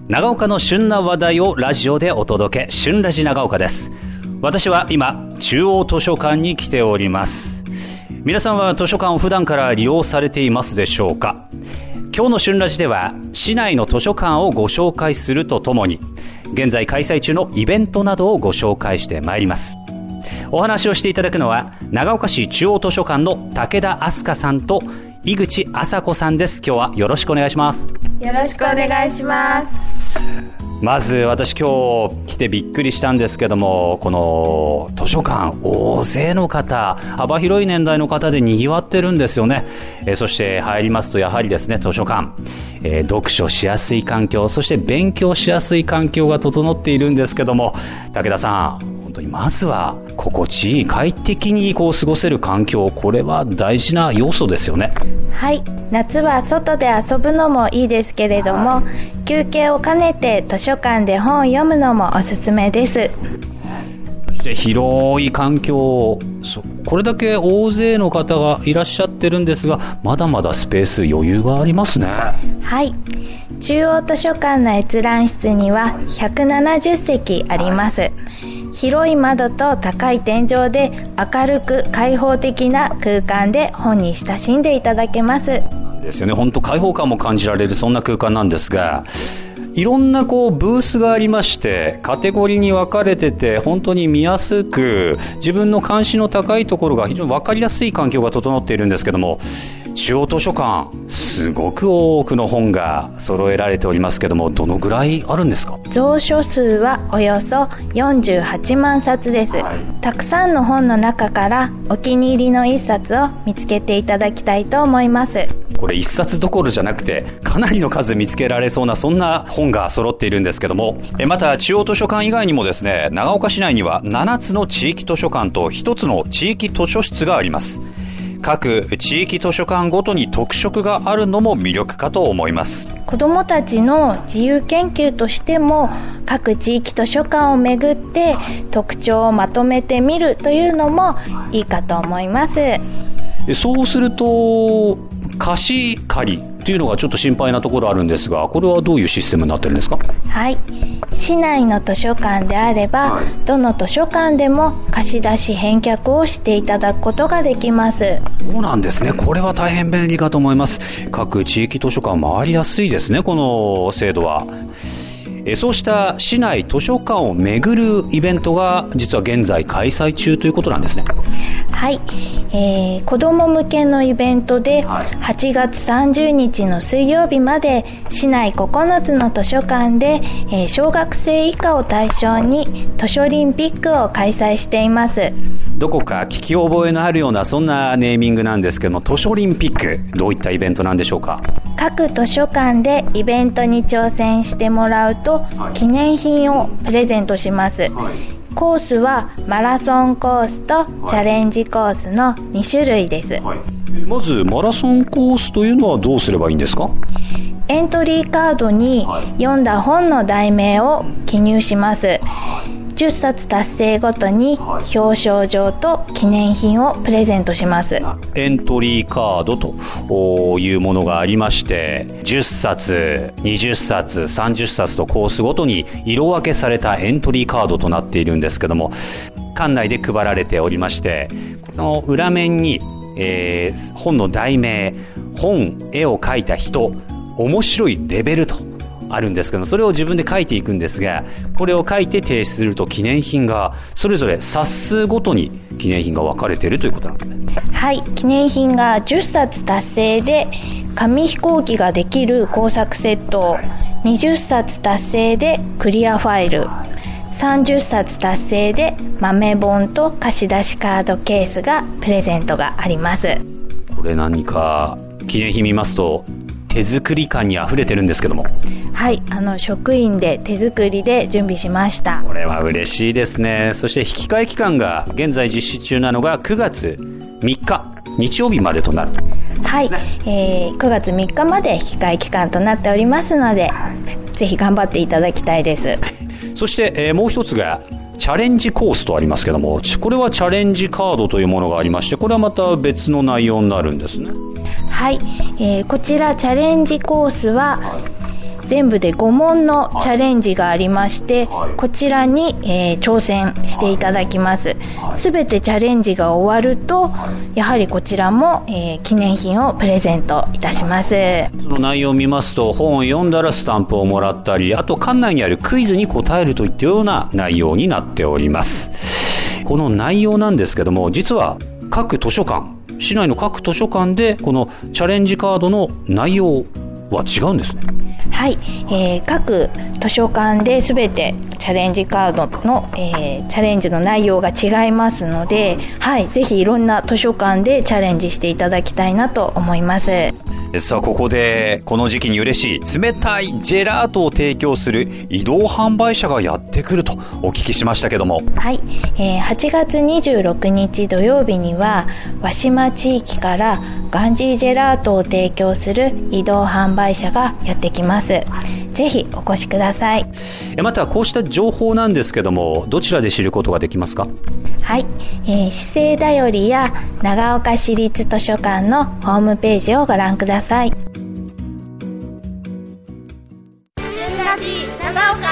長岡の旬な話題をラジオでお届け、旬ラジ長岡です。私は今中央図書館に来ております。皆さんは図書館を普段から利用されていますでしょうか。今日の旬ラジでは市内の図書館をご紹介するとともに、現在開催中のイベントなどをご紹介してまいります。お話をしていただくのは長岡市中央図書館の武田明日香さんと井口麻子さんです。今日はよろしくお願いします。 よろしくお願いします。 まず私今日来てびっくりしたんですけども、この図書館大勢の方、幅広い年代の方で賑わってるんですよね。そして入りますとやはりですね、図書館、読書しやすい環境、そして勉強しやすい環境が整っているんですけども、武田さん、本当にまずは心地いい快適に過ごせる環境、これは大事な要素ですよね。 はい、夏は外で遊ぶのもいいですけれども、休憩を兼ねて図書館で本を読むのもおすすめです。 そして広い環境、これだけ大勢の方がいらっしゃってるんですが、まだまだスペース余裕がありますね。 はい、中央図書館の閲覧室には170席あります。広い窓と高い天井で明るく開放的な空間で本に親しんでいただけます。 ですよね。本当開放感も感じられる、そんな空間なんですが、いろんなブースがありまして、カテゴリーに分かれてて、本当に見やすく、自分の関心の高いところが非常に分かりやすい環境が整っているんですけども、中央図書館、すごく多くの本が揃えられておりますけども、どのぐらいあるんですか？ 蔵書数はおよそ48万冊です。たくさんの本の中からお気に入りの一冊を見つけていただきたいと思います。 これ一冊どころじゃなくて、かなりの数見つけられそうな、そんな本が揃っているんですけども、また中央図書館以外にもですね、長岡市内には7つの地域図書館と1つの地域図書室があります。各地域図書館ごとに特色があるのも魅力かと思います。 子どもたちの自由研究としても、各地域図書館を巡って特徴をまとめてみるというのもいいかと思います。 そうすると貸し借りというのがちょっと心配なところあるんですが、これはどういうシステムになってるんですか？ はい、市内の図書館であれば、どの図書館でも貸し出し返却をしていただくことができます。 そうなんですね。これは大変便利かと思います。各地域図書館回りやすいですね、この制度は。そうした市内図書館を巡るイベントが実は現在開催中ということなんですね。 はい、子ども向けのイベントで8月30日の水曜日まで市内9つの図書館で、小学生以下を対象に図書リンピックを開催しています。 どこか聞き覚えのあるようなそんなネーミングなんですけども、図書リンピック、どういったイベントなんでしょうか？ 各図書館でイベントに挑戦してもらうと、記念品をプレゼントします。コースはマラソンコースとチャレンジコースの2種類です。 まずマラソンコースというのはどうすればいいんですか？ エントリーカードに読んだ本の題名を記入します。10冊達成ごとに表彰状と記念品をプレゼントします。 エントリーカードというものがありまして、10冊、20冊、30冊とコースごとに色分けされたエントリーカードとなっているんですけども、館内で配られておりまして、この裏面に、本の題名、本、絵を描いた人、面白いレベルとあるんですけど、それを自分で書いていくんですが、これを書いて提出すると記念品がそれぞれ冊数ごとに記念品が分かれているということなんですね。 はい、記念品が10冊達成で紙飛行機ができる工作セット、20冊達成でクリアファイル、30冊達成で豆本と貸し出しカードケースがプレゼントがあります。 これ何か記念品見ますと手作り感にあふれてるんですけども。 はい、職員で手作りで準備しました。 これは嬉しいですね。そして引き換え期間が現在実施中なのが9月3日日曜日までとなると。 はい、9月3日まで引き換え期間となっておりますので、ぜひ頑張っていただきたいです。 そして、もう一つがチャレンジコースとありますけども、これはチャレンジカードというものがありまして、これはまた別の内容になるんですね。 はい、こちらチャレンジコースは全部で5問のチャレンジがありまして、こちらに、挑戦していただきます。すべてチャレンジが終わると、やはりこちらも、記念品をプレゼントいたします。 その内容を見ますと、本を読んだらスタンプをもらったり、あと館内にあるクイズに答えるといったような内容になっております。この内容なんですけども、実は各図書館、市内の各図書館でこのチャレンジカードの内容は違うんですね。 はい、各図書館で全てチャレンジカードの、チャレンジの内容が違いますので、はい、ぜひいろんな図書館でチャレンジしていただきたいなと思います。 さあ、ここでこの時期に嬉しい冷たいジェラートを提供する移動販売車がやってくるとお聞きしましたけども、 はい、8月26日土曜日には和島地域からガンジージェラートを提供する移動販売車がやってきます。ぜひお越しください。 またこうした情報なんですけども、どちらで知ることができますか？ はい、市政だよりや長岡市立図書館のホームページをご覧ください。 春ラジ長岡。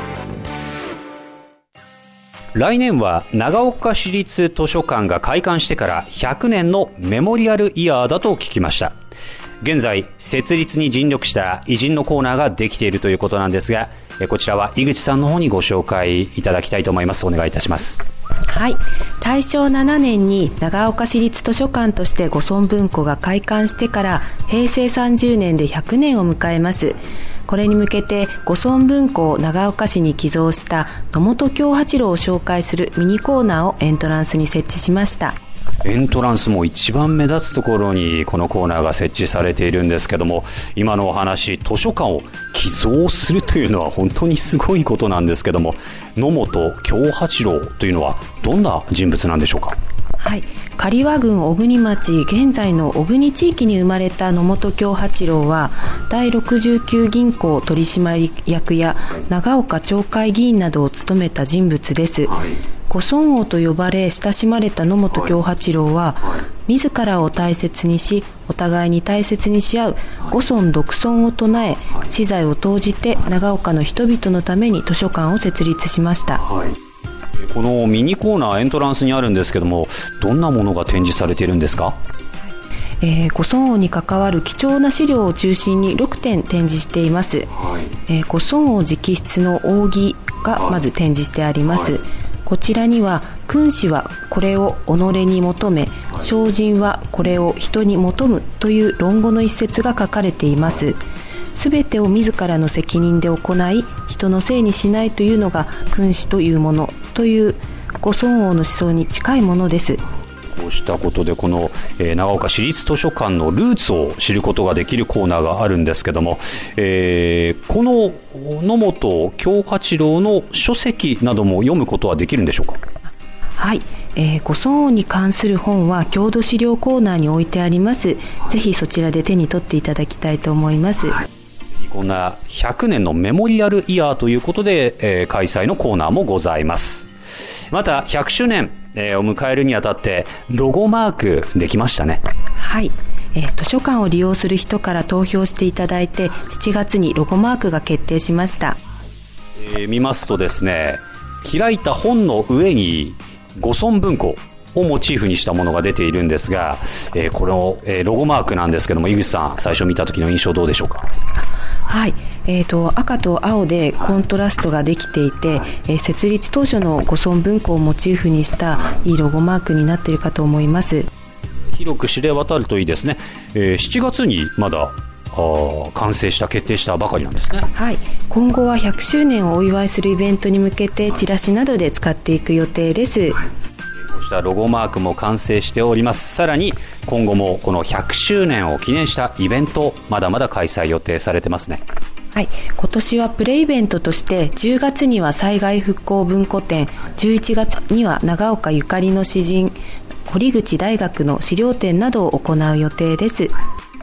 来年は長岡市立図書館が開館してから100年のメモリアルイヤーだと聞きました。現在設立に尽力した偉人のコーナーができているということなんですが、こちらは井口さんの方にご紹介いただきたいと思います。お願いいたします。 はい、大正7年に長岡市立図書館として御村文庫が開館してから平成30年で100年を迎えます。これに向けて御村文庫を長岡市に寄贈した野本京八郎を紹介するミニコーナーをエントランスに設置しました。 エントランスも一番目立つところにこのコーナーが設置されているんですけども、今のお話、図書館を寄贈するというのは本当にすごいことなんですけども、野本京八郎というのはどんな人物なんでしょうか？ はい、刈羽郡小国町、現在の小国地域に生まれた野本京八郎は第69銀行取締役や長岡町会議員などを務めた人物です。御村王と呼ばれ親しまれた野本京八郎は、自らを大切にしお互いに大切にし合う御村独尊を唱え、私財を投じて長岡の人々のために図書館を設立しました。 このミニコーナーエントランスにあるんですけども、どんなものが展示されているんですか？ 御村王に関わる貴重な資料を中心に6点展示しています。御村王直筆の扇がまず展示してあります。こちらには、君子はこれを己に求め、聖人はこれを人に求むという論語の一節が書かれています。すべてを自らの責任で行い、人のせいにしないというのが君子というものという御村王の思想に近いものです。 こうしたことでこの、長岡市立図書館のルーツを知ることができるコーナーがあるんですけども、この野本京八郎の書籍なども読むことはできるんでしょうか？ はい、御村王に関する本は郷土資料コーナーに置いてあります。ぜひそちらで手に取っていただきたいと思います。 こんな100年のメモリアルイヤーということで、開催のコーナーもございます。また100周年を迎えるにあたってロゴマークできましたね。 はい、図書館を利用する人から投票していただいて7月にロゴマークが決定しました。 見ますとですね、開いた本の上に御村文庫をモチーフにしたものが出ているんですが、この、ロゴマークなんですけども、井口さん最初見た時の印象どうでしょうか？ はい、赤と青でコントラストができていて、設立当初の御村文庫をモチーフにしたいいロゴマークになっているかと思います。 広く知れ渡るといいですね。7月にまだ完成した決定したばかりなんですね。 はい、今後は100周年をお祝いするイベントに向けてチラシなどで使っていく予定です。 こうしたロゴマークも完成しております。さらに今後もこの100周年を記念したイベントまだまだ開催予定されてますね。 はい、今年はプレイベントとして10月には災害復興文庫展、11月には長岡ゆかりの詩人堀口大学の資料展などを行う予定です。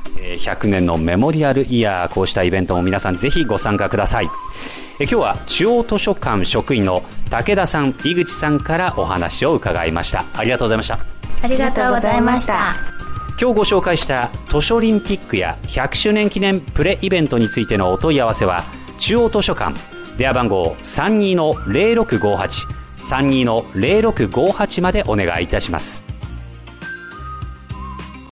100年のメモリアルイヤー、こうしたイベントも皆さんぜひご参加ください。今日は中央図書館職員の武田さん、井口さんからお話を伺いました。ありがとうございました。 ありがとうございました。 今日ご紹介した図書リンピックや100周年記念プレイベントについてのお問い合わせは中央図書館電話番号 32-0658 32-0658 までお願いいたします。